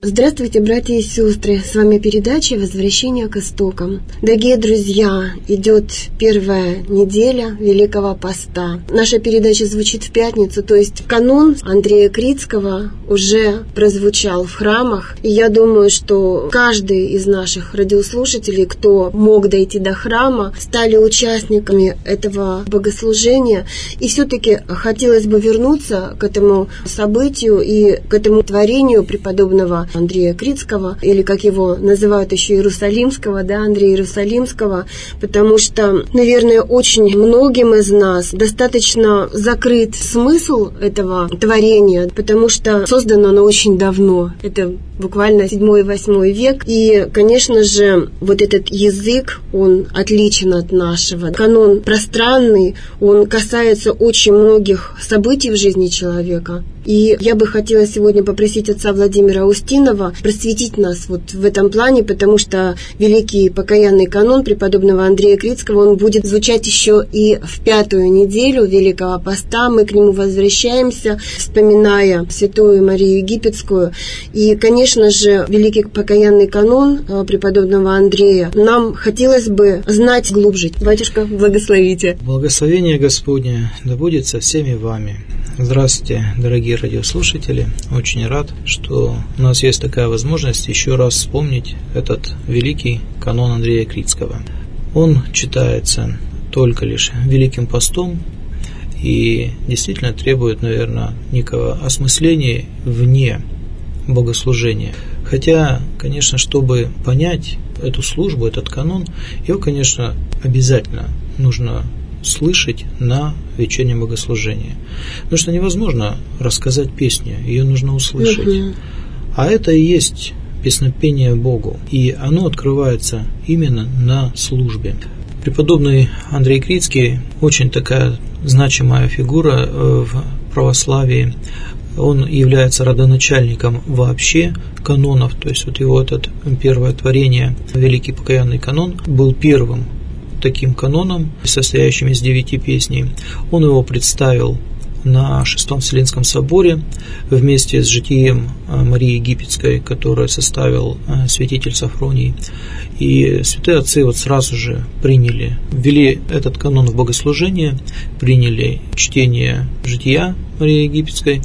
Здравствуйте, братья и сестры! С вами передача «Возвращение к истокам». Дорогие друзья, идет первая неделя Великого Поста. Наша передача звучит в пятницу, то есть канон Андрея Крицкого уже прозвучал в храмах. И я думаю, что каждый из наших радиослушателей, кто мог дойти до храма, стали участниками этого богослужения. И все-таки хотелось бы вернуться к этому событию и к этому творению преподобного Андрея Крицкого, или как его называют еще Иерусалимского, Андрея Иерусалимского, потому что, наверное, очень многим из нас достаточно закрыт смысл этого творения, потому что создано оно очень давно. Это буквально 7-8 век. И, конечно же, вот этот язык, он отличен от нашего. Канон пространный, он касается очень многих событий в жизни человека. И я бы хотела сегодня попросить отца Владимира Устинова просветить нас вот в этом плане, потому что великий покаянный канон преподобного Андрея Крицкого, он будет звучать еще и в 5-ю неделю Великого Поста. Мы к нему возвращаемся, вспоминая Святую Марию Египетскую. И, конечно же, великий покаянный канон преподобного Андрея нам хотелось бы знать глубже. Батюшка, благословите. Благословение Господне да будет со всеми вами. Здравствуйте, дорогие радиослушатели. Очень рад, что у нас есть такая возможность еще раз вспомнить этот великий канон Андрея Крицкого. Он читается только лишь Великим Постом и действительно требует, наверное, некого осмысления вне богослужения. Хотя, конечно, чтобы понять эту службу, этот канон, его, конечно, обязательно нужно слышать на вечернем богослужении. Потому что невозможно рассказать песню, ее нужно услышать. А это и есть песнопение Богу, и оно открывается именно на службе. Преподобный Андрей Крицкий очень такая значимая фигура в православии. Он является родоначальником вообще канонов, то есть вот его этот первое творение, Великий покаянный канон, был первым таким каноном, состоящим из 9 песней. Он его представил на Шестом Вселенском соборе вместе с житием Марии Египетской, которое составил святитель Софроний. И святые отцы вот сразу же ввели этот канон в богослужение, приняли чтение жития Марии Египетской,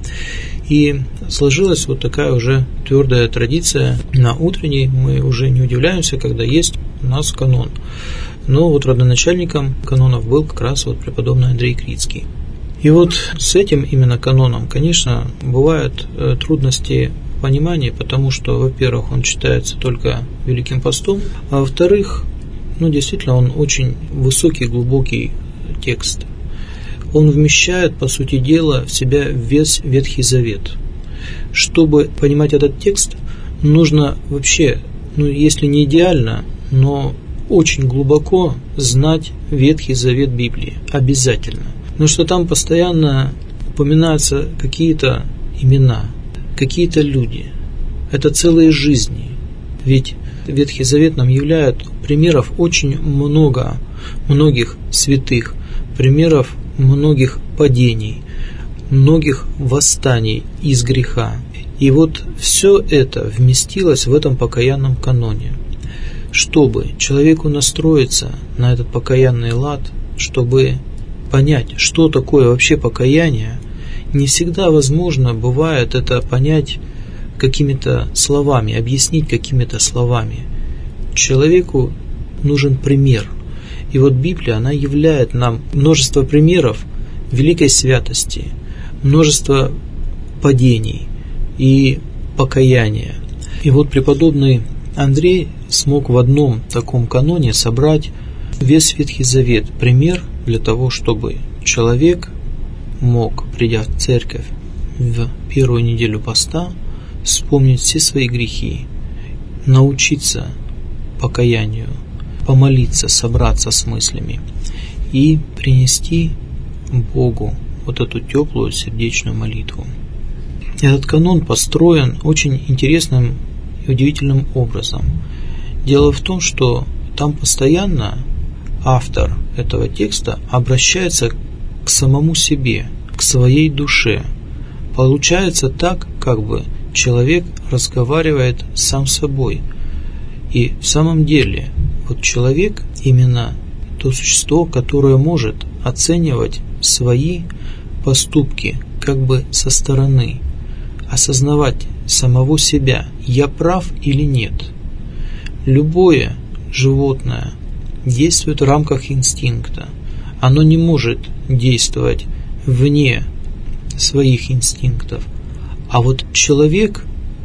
и сложилась вот такая уже твердая традиция. На утренней мы уже не удивляемся, когда есть у нас канон. Но вот родоначальником канонов был как раз вот преподобный Андрей Крицкий. И вот с этим именно каноном, конечно, бывают трудности понимания, потому что, во-первых, он читается только Великим Постом, а во-вторых, действительно, он очень высокий, глубокий текст. Он вмещает, по сути дела, в себя весь Ветхий Завет. Чтобы понимать этот текст, нужно вообще, если не идеально, но очень глубоко знать Ветхий Завет Библии. Обязательно. Потому что там постоянно упоминаются какие-то имена, какие-то люди. Это целые жизни. Ведь Ветхий Завет нам являет примеров очень много, многих святых, примеров многих падений, многих восстаний из греха. И вот все это вместилось в этом покаянном каноне. Чтобы человеку настроиться на этот покаянный лад, чтобы понять, что такое вообще покаяние, не всегда возможно бывает это понять какими-то словами, объяснить какими-то словами. Человеку нужен пример. И вот Библия, она являет нам множество примеров великой святости, множество падений и покаяния. И вот преподобный Андрей смог в одном таком каноне собрать весь Ветхий Завет, пример для того, чтобы человек мог, придя в церковь в первую неделю поста, вспомнить все свои грехи, научиться покаянию, помолиться, собраться с мыслями и принести Богу вот эту теплую сердечную молитву. Этот канон построен очень интересным и удивительным образом. Дело в том, что там постоянно автор этого текста обращается к самому себе, к своей душе. Получается так, как бы человек разговаривает сам с собой. И в самом деле, вот человек именно то существо, которое может оценивать свои поступки как бы со стороны, осознавать самого себя, я прав или нет. Любое животное действует в рамках инстинкта. Оно не может действовать вне своих инстинктов. А вот человеку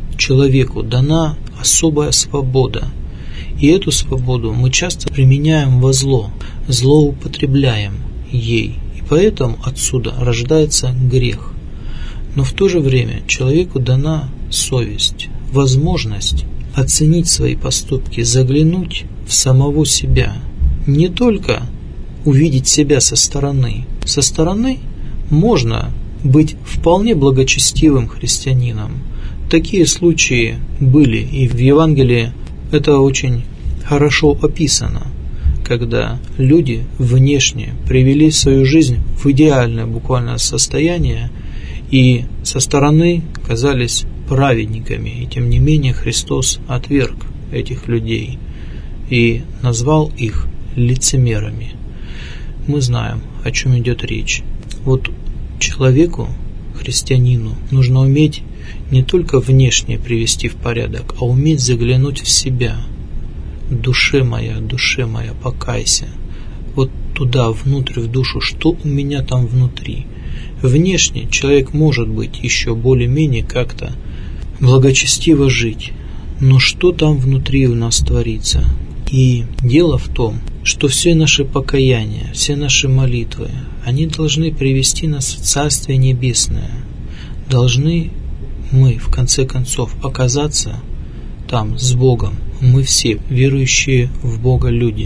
дана особая свобода. И эту свободу мы часто применяем во зло, злоупотребляем ей. И поэтому отсюда рождается грех. Но в то же время человеку дана совесть, возможность оценить свои поступки, заглянуть в самого себя. Не только увидеть себя со стороны. Со стороны можно быть вполне благочестивым христианином. Такие случаи были, и в Евангелии это очень хорошо описано, когда люди внешне привели свою жизнь в идеальное буквально состояние и со стороны казались праведниками, и тем не менее Христос отверг этих людей и назвал их лицемерами. Мы знаем, о чем идет речь. Вот человеку, христианину, нужно уметь не только внешне привести в порядок, а уметь заглянуть в себя. Душе моя, покайся. Вот туда, внутрь, в душу, что у меня там внутри. Внешне человек может быть еще более-менее как-то благочестиво жить, но что там внутри у нас творится? И дело в том, что все наши покаяния, все наши молитвы, они должны привести нас в Царствие Небесное. Должны мы, в конце концов, оказаться там с Богом. Мы все верующие в Бога люди.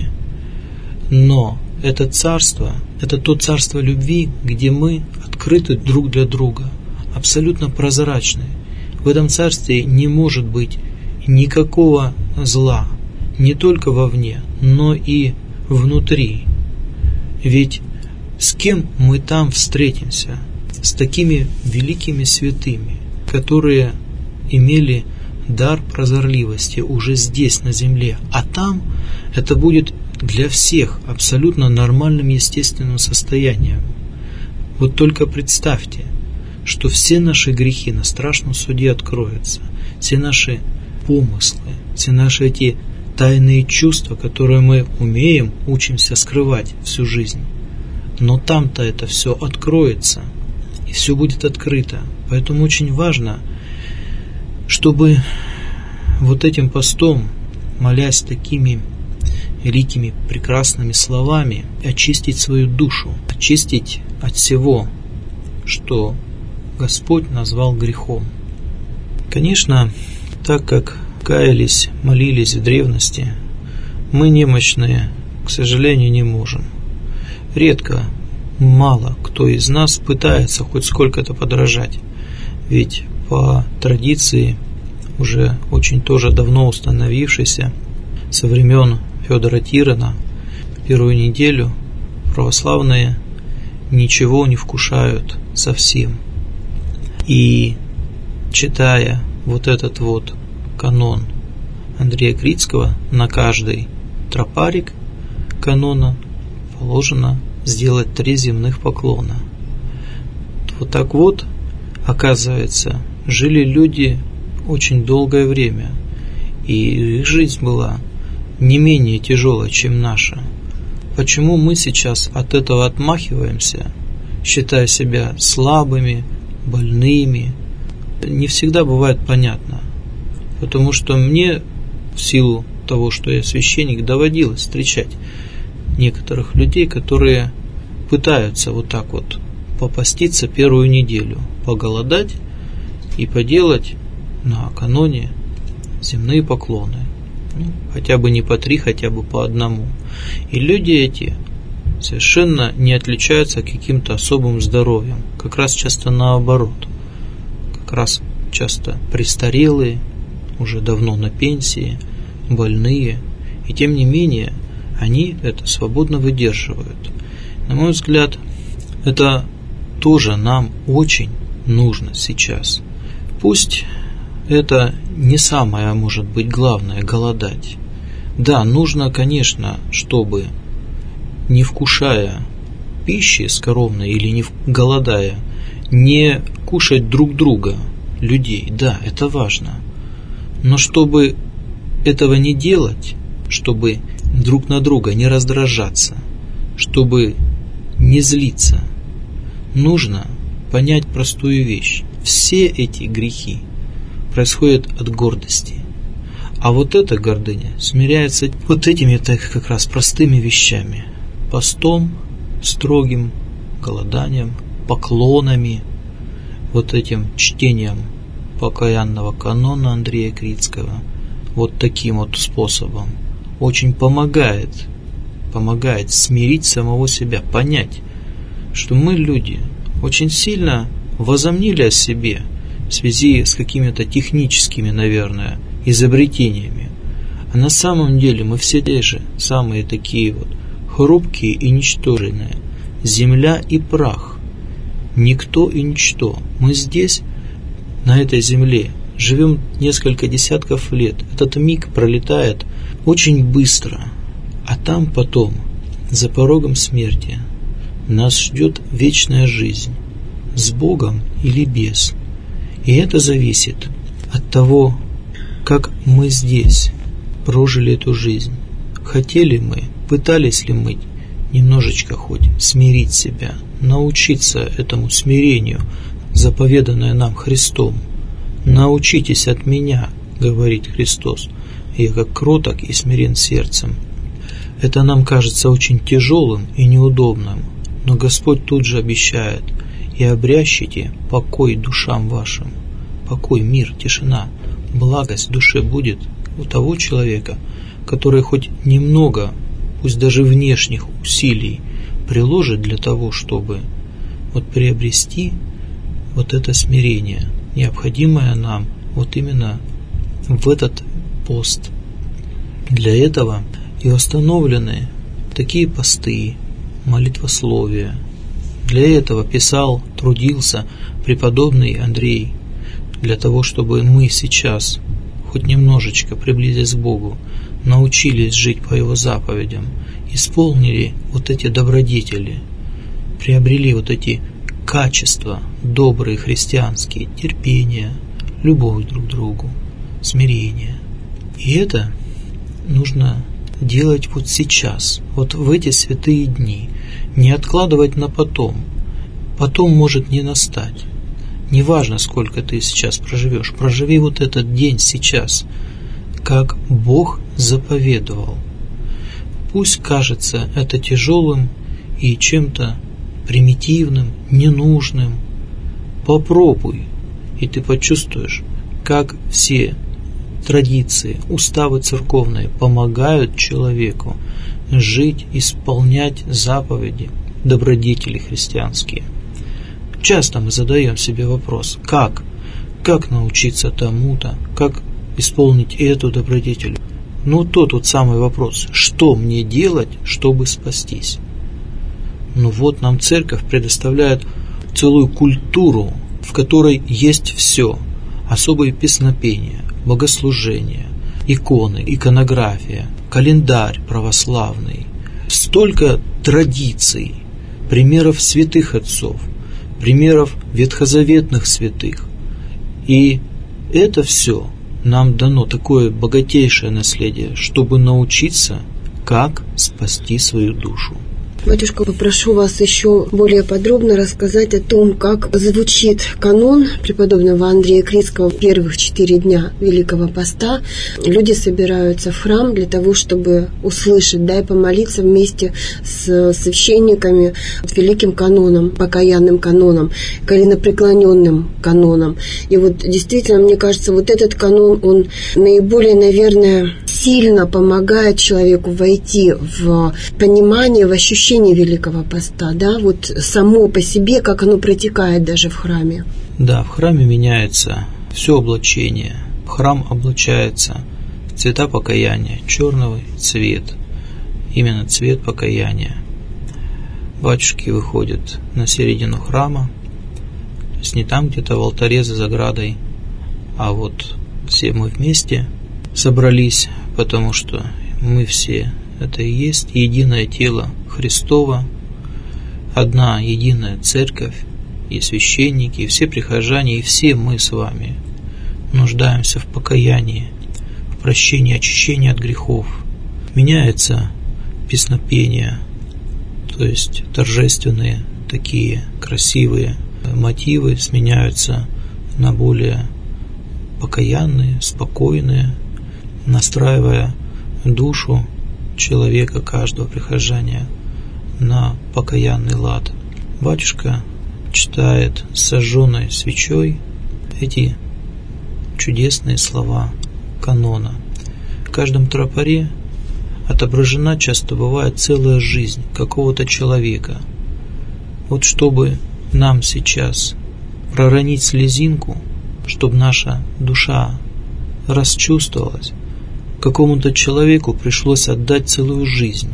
Но это царство, это то царство любви, где мы открыты друг для друга, абсолютно прозрачны. В этом царстве не может быть никакого зла, не только вовне, но и внутри. Ведь с кем мы там встретимся? С такими великими святыми, которые имели дар прозорливости уже здесь, на земле. А там это будет для всех абсолютно нормальным, естественным состоянием. Вот только представьте, что все наши грехи на страшном суде откроются, все наши помыслы, все наши эти тайные чувства, которые мы умеем, учимся скрывать всю жизнь. Но там-то это все откроется, и все будет открыто. Поэтому очень важно, чтобы вот этим постом, молясь такими великими, прекрасными словами, очистить свою душу, очистить от всего, что Господь назвал грехом. Конечно, так как каялись, молились в древности, мы немощные, к сожалению, не можем. Редко, мало кто из нас пытается хоть сколько-то подражать, ведь по традиции, уже очень тоже давно установившейся, со времен Федора Тирона, первую неделю православные ничего не вкушают совсем. И читая вот этот вот канон Андрея Крицкого, на каждый тропарик канона положено сделать 3 земных поклона. Вот так вот, оказывается, жили люди очень долгое время, и их жизнь была не менее тяжелая, чем наша. Почему мы сейчас от этого отмахиваемся, считая себя слабыми, больными, не всегда бывает понятно. Потому что мне, в силу того, что я священник, доводилось встречать некоторых людей, которые пытаются вот так вот попаститься первую неделю, поголодать и поделать на каноне земные поклоны. Хотя бы не по 3, хотя бы по 1. И люди эти совершенно не отличаются каким-то особым здоровьем. Как раз часто наоборот. Как раз часто престарелые, уже давно на пенсии, больные. И тем не менее, они это свободно выдерживают. На мой взгляд, это тоже нам очень нужно сейчас. Пусть это не самое, может быть, главное – голодать. Да, нужно, конечно, чтобы, не вкушая пищи скоромной или не голодая, не кушать друг друга, людей. Да, это важно. Но чтобы этого не делать, чтобы друг на друга не раздражаться, чтобы не злиться, нужно понять простую вещь. Все эти грехи происходят от гордости. А вот эта гордыня смиряется вот этими как раз простыми вещами. Постом, строгим, голоданием, поклонами, вот этим чтением покаянного канона Андрея Крицкого, вот таким вот способом, очень помогает смирить самого себя, понять, что мы, люди, очень сильно возомнили о себе в связи с какими-то техническими, наверное, изобретениями. А на самом деле мы все те же, самые такие вот хрупкие и ничтожные. Земля и прах. Никто и ничто. Мы здесь, на этой земле, живем несколько десятков лет. Этот миг пролетает очень быстро. А там потом, за порогом смерти, нас ждет вечная жизнь. С Богом или без. И это зависит от того, как мы здесь прожили эту жизнь. Хотели мы, пытались ли мы немножечко хоть смирить себя, научиться этому смирению, заповеданное нам Христом. «Научитесь от меня, — говорит Христос, — я как кроток и смирен сердцем». Это нам кажется очень тяжелым и неудобным, но Господь тут же обещает: «И обрящите покой душам вашим». Покой, мир, тишина, благость в душе будет у того человека, который хоть немного, пусть даже внешних усилий приложит для того, чтобы вот приобрести вот это смирение, необходимое нам вот именно в этот пост. Для этого и установлены такие посты, молитвословия. Для этого писал, трудился преподобный Андрей, для того, чтобы мы сейчас хоть немножечко приблизились к Богу, научились жить по Его заповедям, исполнили вот эти добродетели, приобрели вот эти качества добрые христианские, терпение, любовь друг к другу, смирение. И это нужно делать вот сейчас, вот в эти святые дни, не откладывать на потом. Потом может не настать. Неважно, сколько ты сейчас проживешь, проживи вот этот день сейчас, как Бог заповедовал. Пусть кажется это тяжелым и чем-то примитивным, ненужным. Попробуй, и ты почувствуешь, как все традиции, уставы церковные помогают человеку жить, исполнять заповеди, добродетели христианские. Часто мы задаем себе вопрос: как научиться тому-то, как исполнить эту добродетель? Ну, тот самый вопрос: что мне делать, чтобы спастись? Ну вот нам церковь предоставляет целую культуру, в которой есть все: особые песнопения, богослужения, иконы, иконография, календарь православный, столько традиций, примеров святых отцов, примеров ветхозаветных святых. И это все нам дано, такое богатейшее наследие, чтобы научиться, как спасти свою душу. Батюшка, попрошу вас еще более подробно рассказать о том, как звучит канон преподобного Андрея Крицкого первых 4 дня Великого Поста. Люди собираются в храм для того, чтобы услышать, да, и помолиться вместе с священниками великим каноном, покаянным каноном, коленопреклоненным каноном. И вот действительно, мне кажется, вот этот канон, он наиболее, наверное, сильно помогает человеку войти в понимание, в ощущение Великого Поста, да, вот само по себе, как оно протекает даже в храме. Да, в храме меняется все облачение. Храм облачается в цвета покаяния, черный цвет, именно цвет покаяния. Батюшки выходят на середину храма, то есть не там где-то в алтаре за заградой, а вот все мы вместе собрались, потому что мы все это и есть единое тело Христово, одна единая церковь, и священники, и все прихожане, и все мы с вами нуждаемся в покаянии, в прощении, очищении от грехов. Меняется песнопение, то есть торжественные такие красивые мотивы сменяются на более покаянные, спокойные, настраивая душу человека, каждого прихожанина на покаянный лад. Батюшка читает с сожженной свечой эти чудесные слова канона. В каждом тропаре отображена часто бывает целая жизнь какого-то человека. Вот чтобы нам сейчас проронить слезинку, чтобы наша душа расчувствовалась, какому-то человеку пришлось отдать целую жизнь.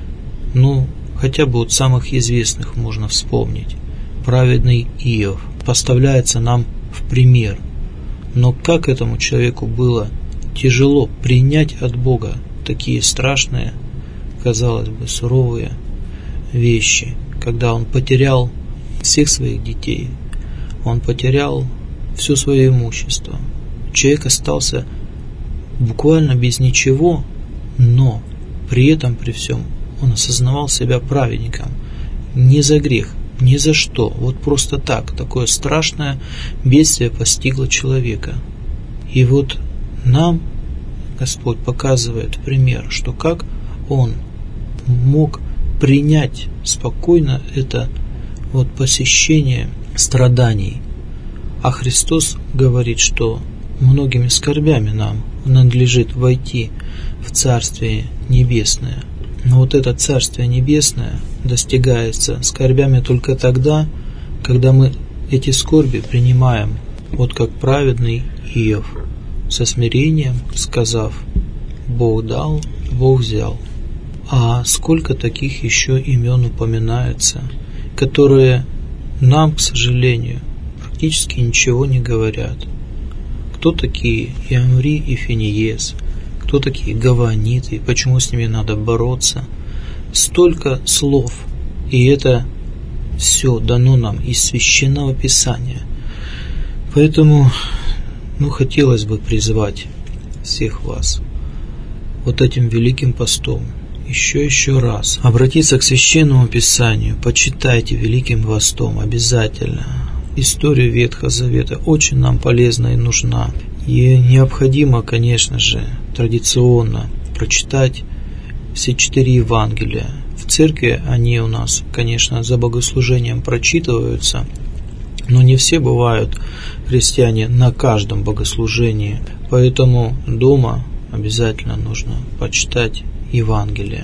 Хотя бы от самых известных можно вспомнить. Праведный Иов поставляется нам в пример. Но как этому человеку было тяжело принять от Бога такие страшные, казалось бы, суровые вещи, когда он потерял всех своих детей, он потерял все свое имущество. Человек остался буквально без ничего, но при этом, при всем, он осознавал себя праведником. Не за грех, ни за что. Вот просто так, такое страшное бедствие постигло человека. И вот нам Господь показывает пример, что как он мог принять спокойно это вот посещение страданий. А Христос говорит, что многими скорбями нам надлежит войти в Царствие Небесное. Но вот это Царствие Небесное достигается скорбями только тогда, когда мы эти скорби принимаем, вот как праведный Иов, со смирением сказав: «Бог дал, Бог взял». А сколько таких еще имен упоминается, которые нам, к сожалению, практически ничего не говорят. Кто такие Иамври и Финиес? Кто такие гаваониты, почему с ними надо бороться? Столько слов, и это все дано нам из Священного Писания. Поэтому, хотелось бы призвать всех вас вот этим великим постом еще раз обратиться к Священному Писанию, почитайте великим постом обязательно. Историю Ветхого Завета очень нам полезна и нужна. И необходимо, конечно же, традиционно прочитать все 4 Евангелия. В церкви они у нас, конечно, за богослужением прочитываются, но не все бывают христиане на каждом богослужении. Поэтому дома обязательно нужно почитать Евангелие.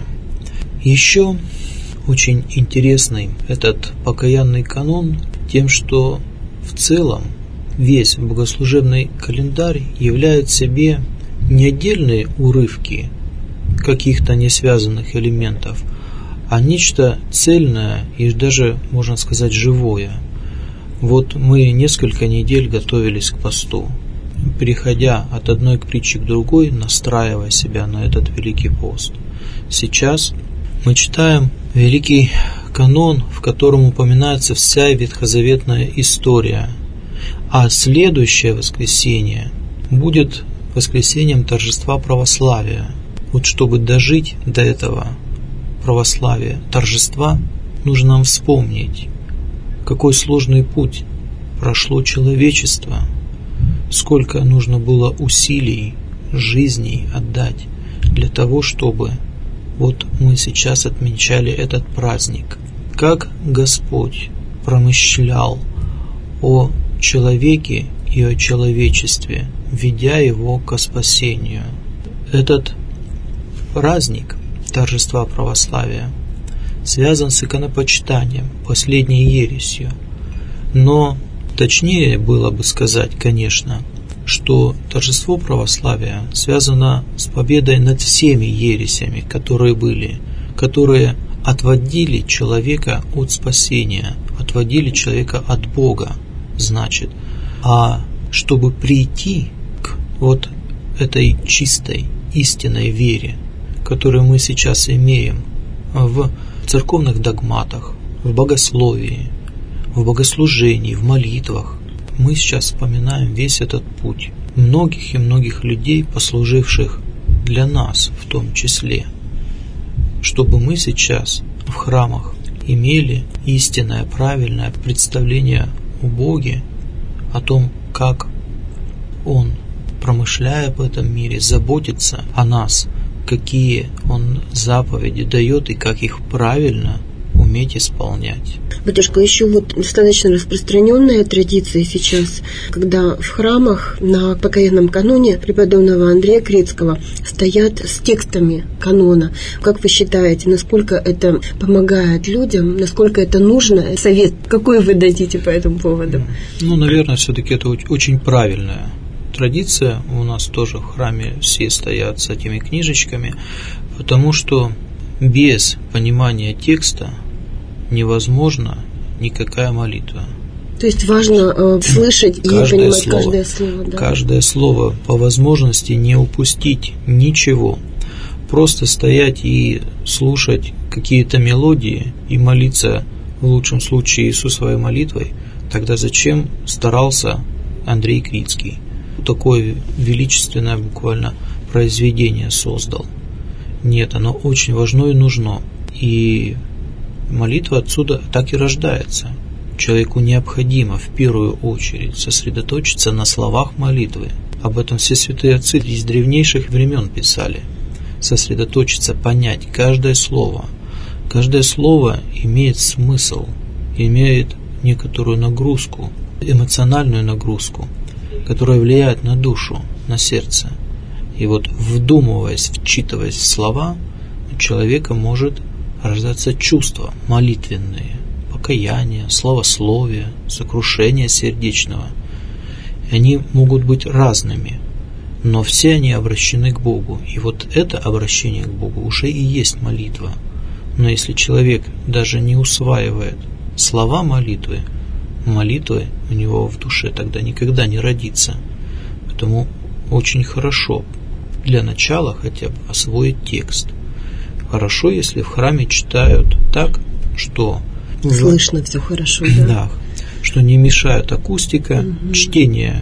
Еще очень интересный этот покаянный канон тем, что в целом весь богослужебный календарь являет себе не отдельные урывки каких-то несвязанных элементов, а нечто цельное и даже, можно сказать, живое. Вот мы несколько недель готовились к посту, переходя от одной притчи к другой, настраивая себя на этот великий пост. Сейчас мы читаем великий канон, в котором упоминается вся ветхозаветная история. А следующее воскресенье будет воскресением торжества православия. Вот чтобы дожить до этого православия, торжества, нужно нам вспомнить, какой сложный путь прошло человечество, сколько нужно было усилий, жизней отдать для того, чтобы вот мы сейчас отмечали этот праздник. Как Господь промышлял о человеке и о человечестве, ведя его ко спасению. Этот праздник торжества православия связан с иконопочитанием, последней ересью. Но точнее было бы сказать, конечно, что торжество православия связано с победой над всеми ересями, которые были, которые отводили человека от спасения, отводили человека от Бога, значит. А чтобы прийти к вот этой чистой, истинной вере, которую мы сейчас имеем в церковных догматах, в богословии, в богослужении, в молитвах, мы сейчас вспоминаем весь этот путь многих и многих людей, послуживших для нас в том числе, чтобы мы сейчас в храмах имели истинное, правильное представление о Боге, о том, как Он, промышляя в этом мире, заботится о нас, какие Он заповеди дает и как их правильно уметь исполнять. Батюшка, еще вот достаточно распространенная традиция сейчас, когда в храмах на покаянном каноне преподобного Андрея Крицкого стоят с текстами канона. Как вы считаете, насколько это помогает людям, насколько это нужно? Совет какой вы дадите по этому поводу? Наверное, все-таки это очень правильная традиция. У нас тоже в храме все стоят с этими книжечками, потому что без понимания текста невозможна никакая молитва. То есть важно слышать и понимать каждое слово. Да? Каждое слово, по возможности не упустить ничего. Просто стоять и слушать какие-то мелодии и молиться, в лучшем случае, Иисусовой молитвой, тогда зачем старался Андрей Крицкий? Такое величественное буквально произведение создал. Нет, оно очень важно и нужно. И молитва отсюда так и рождается. Человеку необходимо в первую очередь сосредоточиться на словах молитвы. Об этом все святые отцы из древнейших времен писали. Сосредоточиться, понять каждое слово. Каждое слово имеет смысл, имеет некоторую нагрузку, эмоциональную нагрузку, которая влияет на душу, на сердце. И вот вдумываясь, вчитываясь в слова, у человека может рождаться чувства молитвенные, покаяние, славословие, сокрушение сердечного. И они могут быть разными, но все они обращены к Богу. И вот это обращение к Богу уже и есть молитва. Но если человек даже не усваивает слова молитвы, молитвы у него в душе тогда никогда не родится. Поэтому очень хорошо для начала хотя бы освоить текст. Хорошо, если в храме читают так, что слышно все хорошо, да? Да, что не мешает акустика, чтение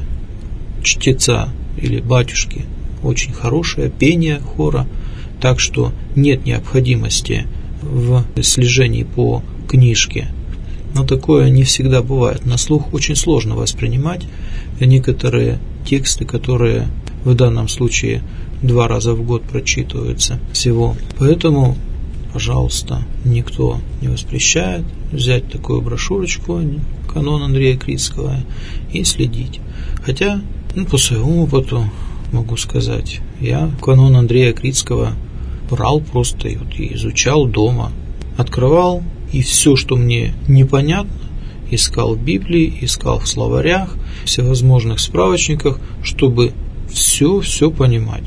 чтеца или батюшки очень хорошее, пение хора, так что нет необходимости в слежении по книжке. Но такое не всегда бывает. На слух очень сложно воспринимать некоторые тексты, которые в данном случае 2 раза в год прочитываются всего. Поэтому, пожалуйста, никто не воспрещает взять такую брошюрочку «Канон Андрея Крицкого» и следить. Хотя, по своему опыту могу сказать, я канон Андрея Крицкого брал просто и изучал дома, открывал, и все, что мне непонятно, искал в Библии, искал в словарях, всевозможных справочниках, чтобы все понимать.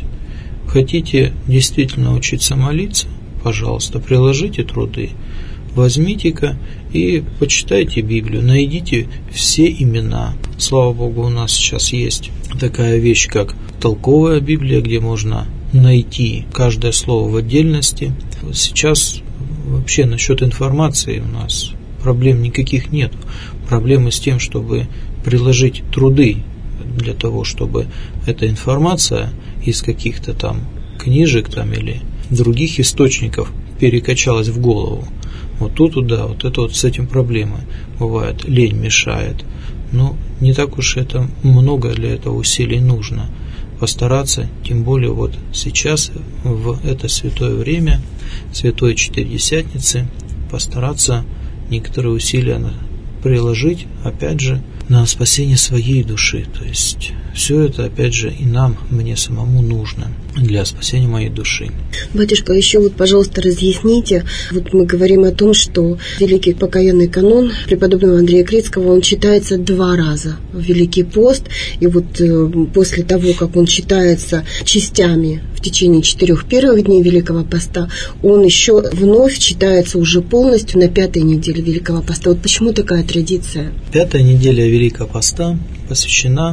Хотите действительно учиться молиться? Пожалуйста, приложите труды, возьмите-ка и почитайте Библию, найдите все имена. Слава Богу, у нас сейчас есть такая вещь, как толковая Библия, где можно найти каждое слово в отдельности. Сейчас вообще насчет информации у нас проблем никаких нет. Проблемы с тем, чтобы приложить труды для того, чтобы эта информация из каких-то там книжек там или других источников перекачалась в голову. Вот тут, да, вот это вот с этим проблемы. Бывает, лень мешает. Но не так уж это много для этого усилий нужно. Постараться, тем более вот сейчас, в это святое время, святой Четыредесятницы, постараться некоторые усилия приложить, опять же, на спасение своей души. То есть все это, опять же, и нам, мне самому нужно для спасения моей души. Батюшка, еще вот, пожалуйста, разъясните. Вот мы говорим о том, что Великий покаянный канон преподобного Андрея Крицкого, он читается 2 раза в Великий пост. И вот после того, как он читается частями в течение 4 первых дней Великого поста, он еще вновь читается уже полностью на 5-й неделе Великого поста. Вот почему такая традиция? 5-я неделя Великого поста посвящена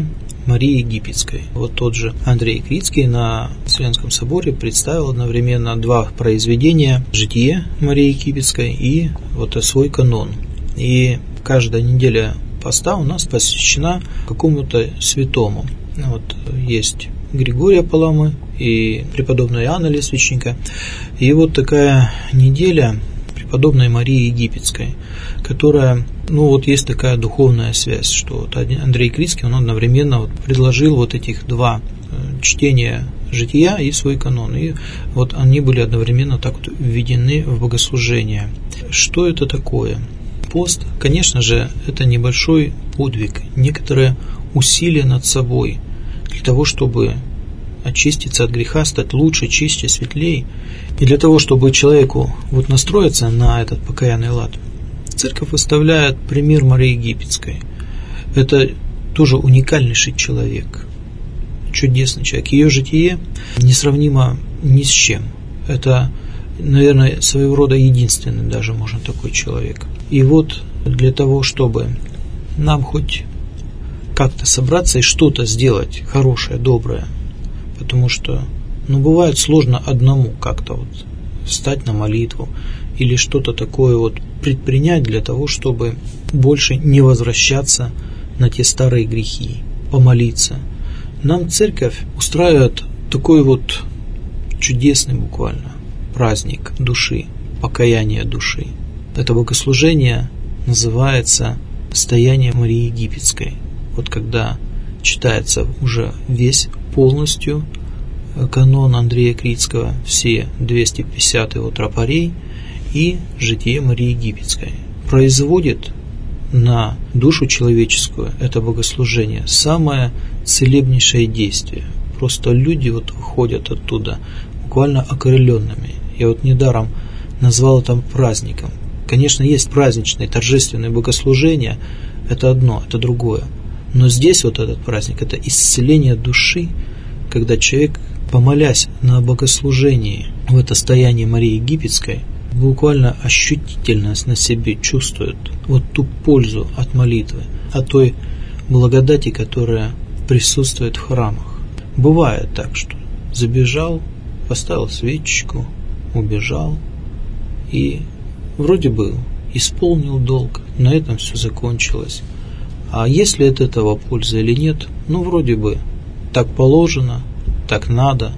Марии Египетской. Вот тот же Андрей Крицкий на Вселенском соборе представил одновременно два произведения: «Житие Марии Египетской» и вот свой канон. И каждая неделя поста у нас посвящена какому-то святому. Вот есть Григория Паламы и преподобная Иоанна Лествичника. И вот такая неделя преподобной Марии Египетской, которая, есть такая духовная связь, что вот Андрей Крицкий, он одновременно предложил вот этих два чтения жития и свой канон. И вот они были одновременно так вот введены в богослужение. Что это такое? Пост, конечно же, это небольшой подвиг, некоторые усилия над собой для того, чтобы очиститься от греха, стать лучше, чище, светлее. И для того, чтобы человеку настроиться на этот покаянный лад, церковь выставляет пример Марии Египетской. Это тоже уникальнейший человек, чудесный человек. Ее житие несравнимо ни с чем. Это, наверное, своего рода единственный даже, можно, такой человек. И вот для того, чтобы нам хоть как-то собраться и что-то сделать хорошее, доброе, потому что, бывает сложно одному как-то встать на молитву или что-то такое предпринять для того, чтобы больше не возвращаться на те старые грехи, помолиться. Нам церковь устраивает такой чудесный буквально праздник души, покаяние души. Это богослужение называется «Стояние Марии Египетской». Вот когда читается уже весь полностью канон Андрея Крицкого, все 250 его тропарей и житие Марии Египетской, производит на душу человеческую это богослужение самое целебнейшее действие. Просто люди выходят оттуда буквально окрыленными. Я недаром назвал это праздником. Конечно, есть праздничные, торжественные богослужения, это одно, это другое. Но здесь этот праздник – это исцеление души, когда человек, помолясь на богослужении в это стояние Марии Египетской, буквально ощутительно на себе чувствует ту пользу от молитвы, от той благодати, которая присутствует в храмах. Бывает так, что забежал, поставил свечечку, убежал и вроде бы исполнил долг, на этом все закончилось. А есть ли от этого польза или нет? Вроде бы так положено, так надо.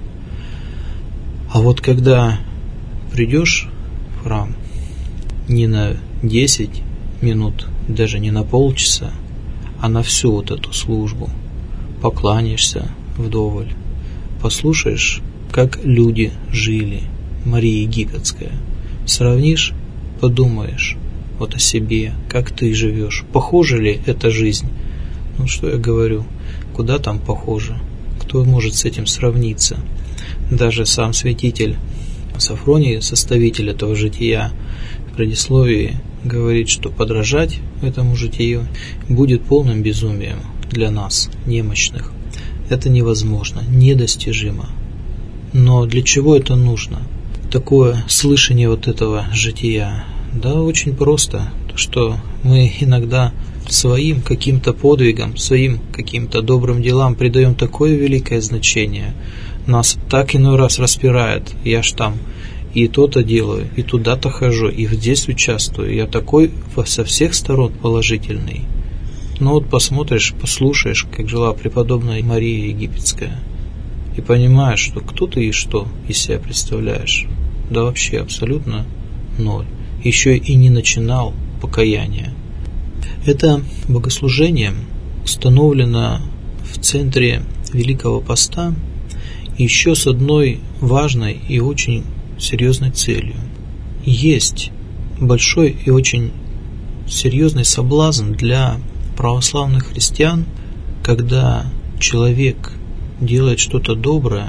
А когда придешь в храм не на 10 минут, даже не на полчаса, а на всю эту службу, покланяешься вдоволь, послушаешь, как люди жили, Мария Египетская, сравнишь, подумаешь о себе, как ты живешь, похожа ли эта жизнь? Что я говорю, куда там похоже? Кто может с этим сравниться? Даже сам святитель Сафроний, составитель этого жития, в предисловии говорит, что подражать этому житию будет полным безумием для нас, немощных. Это невозможно, недостижимо. Но для чего это нужно? Такое слышание этого жития? Да, очень просто, что мы иногда своим каким-то подвигам, своим каким-то добрым делам придаем такое великое значение. Нас так иной раз распирает. Я ж там и то-то делаю, и туда-то хожу, и здесь участвую. Я такой со всех сторон положительный. Посмотришь, послушаешь, как жила преподобная Мария Египетская, и понимаешь, что кто ты и что из себя представляешь. Да вообще абсолютно ноль. Еще и не начинал покаяние. Это богослужение установлено в центре Великого Поста еще с одной важной и очень серьезной целью. Есть большой и очень серьезный соблазн для православных христиан, когда человек делает что-то доброе,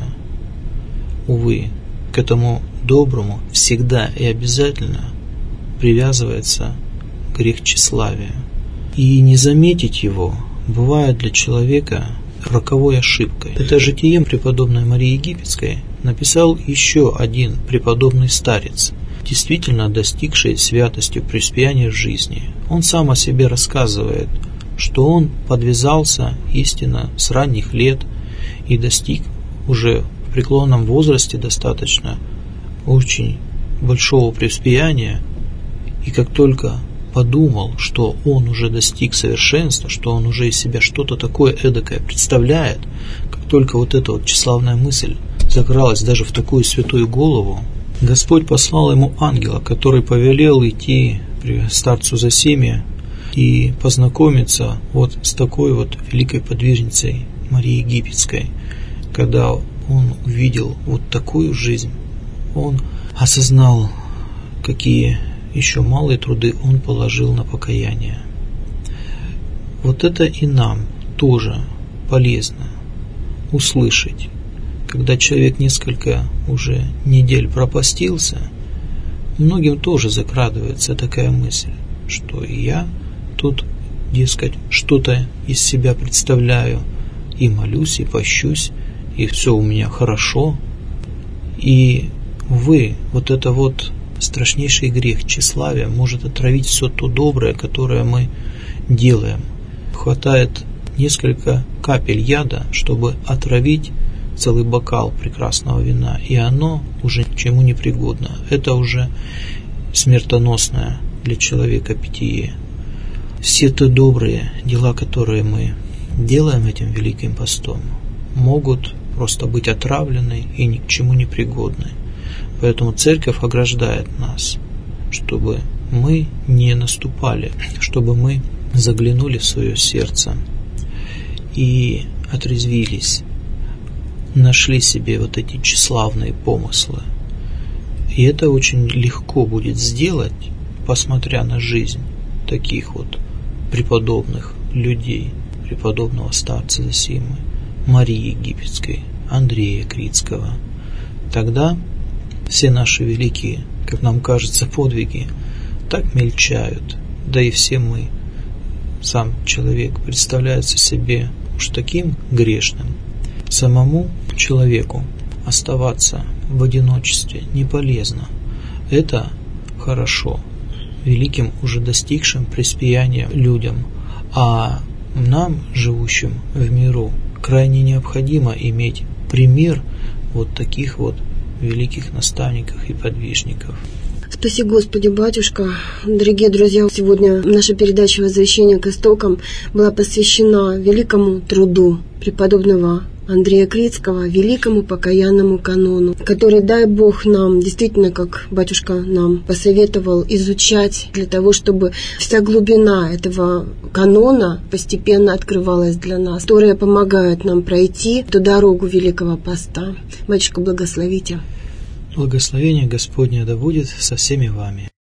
увы, к этому доброму всегда и обязательно привязывается грех тщеславия. И не заметить его бывает для человека роковой ошибкой. Это житие преподобной Марии Египетской написал еще один преподобный старец, действительно достигший святости преуспеяния в жизни. Он сам о себе рассказывает, что он подвязался истинно с ранних лет и достиг уже в преклонном возрасте достаточно очень большого преуспеяния, и как только подумал, что он уже достиг совершенства, что он уже из себя что-то такое эдакое представляет, как только вот эта вот тщеславная мысль закралась даже в такую святую голову, Господь послал ему ангела, который повелел идти при старцу Зосиме и познакомиться вот с такой вот великой подвижницей Марии Египетской. Когда он увидел вот такую жизнь, он осознал, какие еще малые труды он положил на покаяние. Вот это и нам тоже полезно услышать. Когда человек несколько уже недель пропастился, многим тоже закрадывается такая мысль, что я тут, дескать, что-то из себя представляю, и молюсь, и пощусь, и все у меня хорошо. И, увы, вот это вот страшнейший грех тщеславия может отравить все то доброе, которое мы делаем. Хватает несколько капель яда, чтобы отравить целый бокал прекрасного вина, и оно уже к чему не пригодно. Это уже смертоносное для человека питье. Все те добрые дела, которые мы делаем этим великим постом, могут просто быть отравлены и ни к чему не пригодны. Поэтому Церковь ограждает нас, чтобы мы не наступали, чтобы мы заглянули в свое сердце и отрезвились, нашли себе вот эти тщеславные помыслы. И это очень легко будет сделать, посмотря на жизнь таких вот преподобных людей, преподобного старца Зосимы, Марии Египетской, Андрея Критского. Тогда все наши великие, как нам кажется, подвиги так мельчают, да и все мы, сам человек представляется себе уж таким грешным. Самому человеку оставаться в одиночестве не полезно. Это хорошо великим, уже достигшим преуспеяния людям, а нам, живущим в миру, крайне необходимо иметь пример вот таких вот великих наставников и подвижников. Спаси Господи, батюшка. Дорогие друзья, сегодня наша передача «Возвращение к истокам» была посвящена великому труду преподобного Андрея Критского, великому покаянному канону, который, дай Бог, нам действительно, как батюшка нам посоветовал, изучать для того, чтобы вся глубина этого канона постепенно открывалась для нас, которая помогает нам пройти эту дорогу Великого Поста. Батюшка, благословите. Благословение Господне да будет со всеми вами.